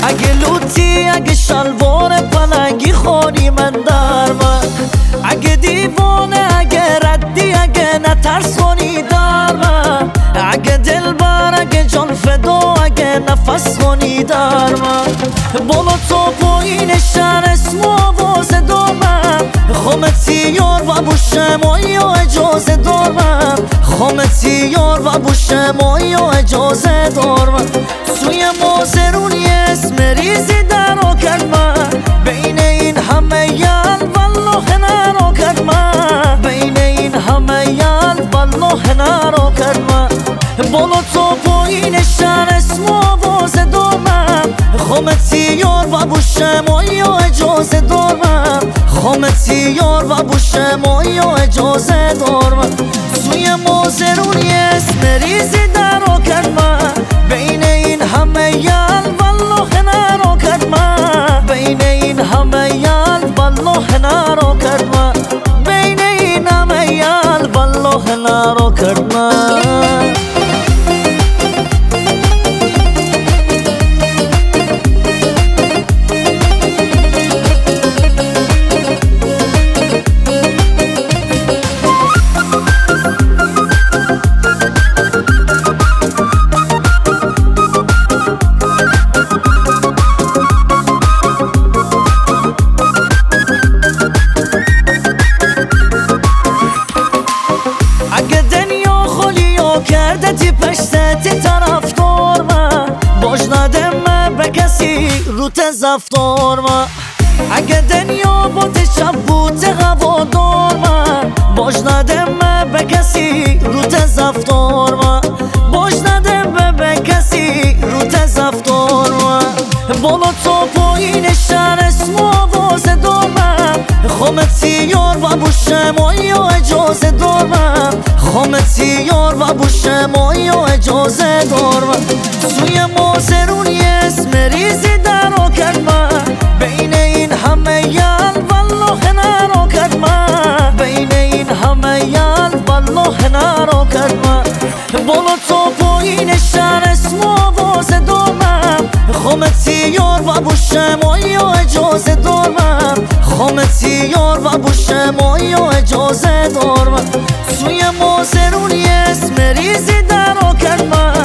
اگه لوتی اگه شلوار پلنگی خونی من در من، اگه دیوانه اگه ردی اگه نترسونی در من، اگه دلبر اگه جان فدا اگه نفس خونی در من. بالا تا پایین شهر اسم و آواز دارم، خامتی یار و بوشم یا اجازه دارم، خامتی یار و بوشم یا اجازه دارم. سوی مازرونی اسم ریزی درا کرد من، بین این همه یل والله نرا کرد من، بین این همه یل والله نرا کرد من. بالا تا پایین شهر اسم و آواز دارم، خامتی یار و بوشم یا اجازه دارم، خامتی یار و بوشم یا اجازه دارم. سوی مازرونی اسم ریزی درا کرد من، بین این همه یل والله نرا کرد من، بین این همه یل والله نرا کرد من، بین این همه یل والله نرا کرد من. کرده تی پشت تی طرفدار من، باش ندم من به کسی رو تزفتار من، اگه دنیا بود شب بود هوادار من، باش ندم من به کسی رو تزفتار من، باش ندم به کسی رو تزفتار من. بالا تا پایین شهر اسم و آواز دارم، خامتی یار و بوشم یا اجازه دارم، خامتی یار و بوشم یا اجازه دارم. سوی مازرونی اسم ریزی درا کرد من، بین این همه یل والله نرا کرد من، بین این همه یل والله نرا کرد من. بالا تا پایین شهر اسم و آواز دارم، خامتی یار و بوشم یا اجازه دارم، خامتی یار و بوشم یا اجازه دارم. سوی مازرونی اسم ریزی درا کرد من،